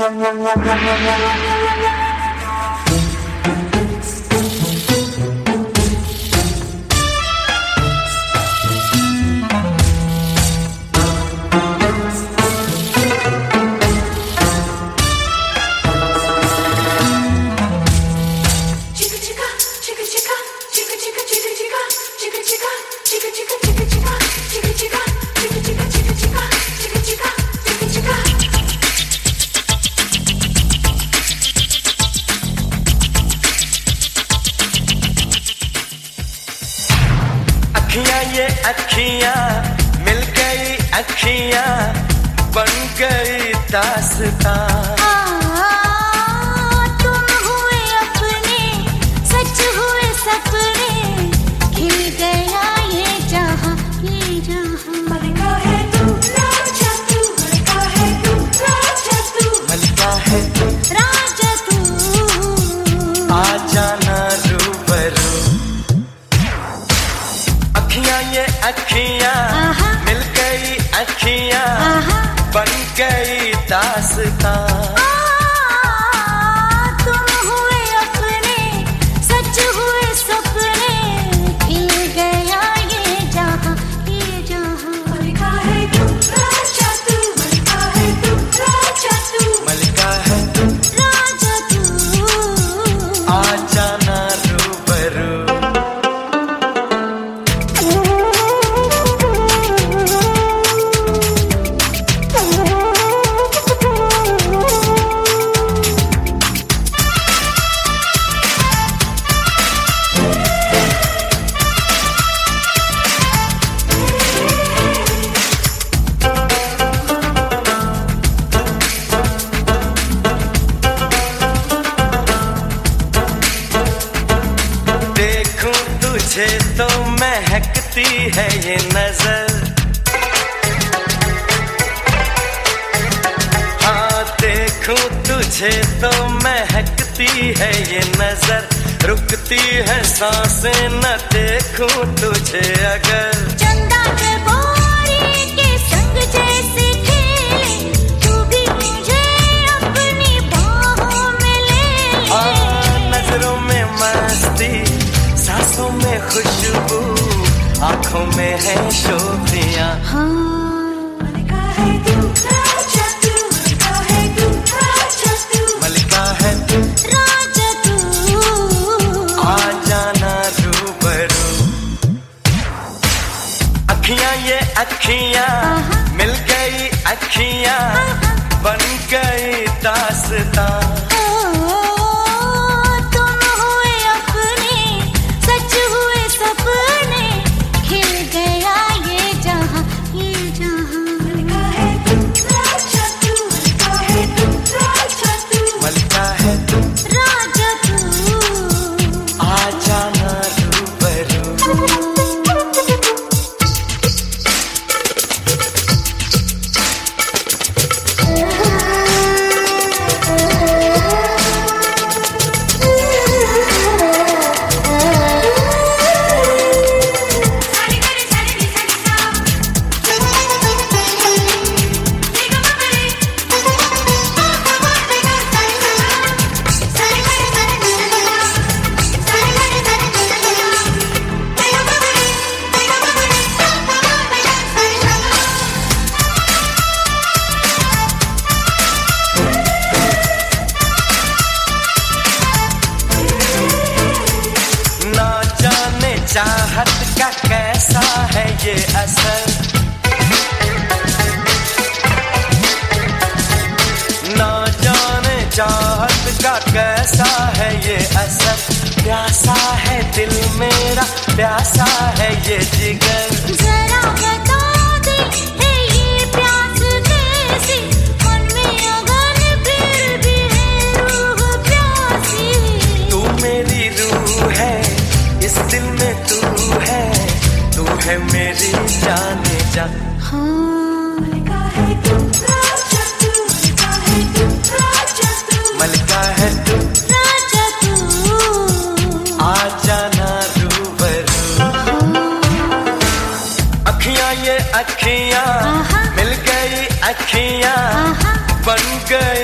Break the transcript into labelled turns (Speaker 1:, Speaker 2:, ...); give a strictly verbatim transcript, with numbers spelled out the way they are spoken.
Speaker 1: अखियां ये अखियां मिल गई, अखियां बन गई दास्तां।
Speaker 2: तुम हुए अपने, सच हुए सपने, खिल गया ये जहां, ये जहां। मलका है तू राजा तू, मलका है तू राजा तू,
Speaker 1: मलका है तू
Speaker 2: राजा तू,
Speaker 1: आ जाना रूबरू। अखियां ये अखियां मिल गई, अखियां बन गई दास्तां।
Speaker 2: तुम हुए अपने, सच हुए सपने, खिल गया ये जहां, ये जहां। मलका है तू राजा तू, मलका है तू राजा तू,
Speaker 1: मलका है तू
Speaker 2: राजा तू,
Speaker 1: आ जाना रूबरू। तुझे तो महकती है ये नजर, हाँ देखूं तुझे तो महकती है ये नजर। रुकती है सांसें न देखूं तुझे अगर।
Speaker 2: चंदा के बोरी के संग जैसे खेले, तू भी मुझे अपनी बाहों में ले।
Speaker 1: हाँ नजरों में मस्ती, सांसों में खुशबू, आंखों में है शोभियां।
Speaker 2: मलका है तू राजा तू, मलका है तू राजा तू,
Speaker 1: मलका है तू
Speaker 2: राजा तू,
Speaker 1: आ जाना रूबरू। अखियां ये अखियां मिल गई, अखियां बन गई दास्तां। चाहत का कैसा है ये असर, ना जाने चाहत का कैसा है ये असर। प्यासा है दिल मेरा, प्यासा है ये जिगर।
Speaker 2: जरा बता दे है ये प्यास कैसी, मन में अगन फिर भी है रूह प्यासी।
Speaker 1: तू मेरी रूह है, इस दिल में तू है, तू है मेरी जाने जा।
Speaker 2: मलका है तू राजा तू, मलका है तू राजा तू,
Speaker 1: मलका है तू
Speaker 2: राजा तू,
Speaker 1: आ जाना रूबरू। अखियां ये अखियां मिल गई, अखियां बन गई